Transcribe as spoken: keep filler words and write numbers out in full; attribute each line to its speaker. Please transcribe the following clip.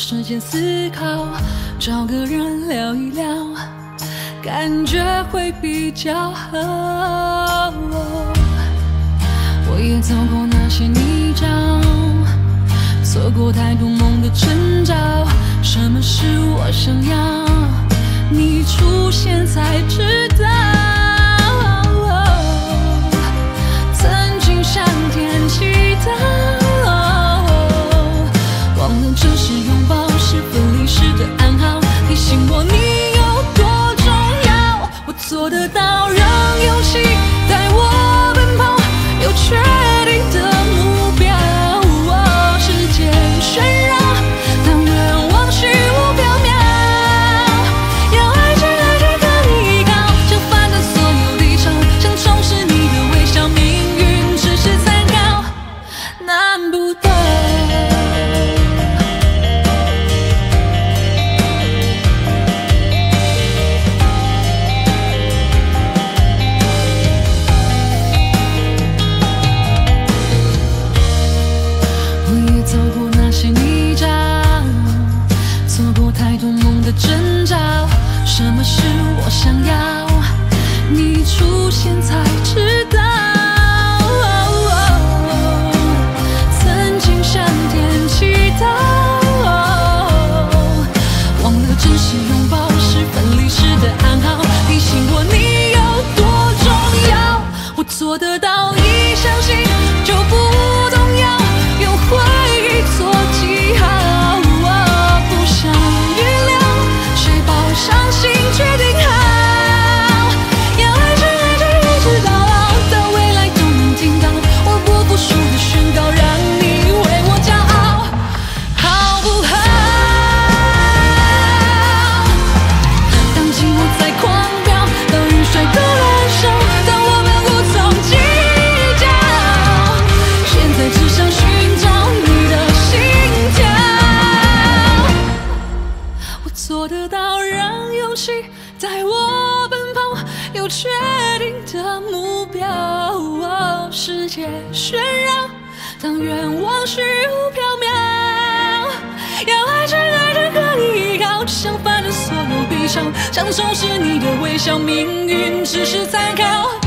Speaker 1: 时间思考，找个人聊一聊，感觉会比较好。我也走过那些泥沼，错过太多梦的征兆。什么是我想要？你出现才知道。曾经向天祈祷，忘了这是拥抱是分离时的暗号，提醒我你有多重要。我做得到让勇气带我奔跑，有确定的目标。哦，世界喧扰，当愿望虚无缥缈。要爱只爱只可以靠，想翻转所有立场，想重拾你的微笑，命运只是参考，难不倒。走过那些泥沼，错过太多梦的征兆。什么是我想要？你出现才知道。曾经向天祈祷，忘了只是拥抱是分离时的暗号，提醒我你有多重要。我做得到，一相信就不动摇，有回忆做记号。我不想预料，谁抱上心决定好。要爱只爱只一直到老，到未来都能听到我不服输的宣告，让你为我骄傲，好不好？当寂寞在狂飙，当雨水都燃烧，当我们无从计较，现在只想寻找你的心跳。我做得到让勇气带我奔跑，有确定的目标。哦，世界喧扰，当愿望虚无缥缈。要爱只爱只可以靠，想翻转所有地上，想重拾你的微笑，命运只是参考。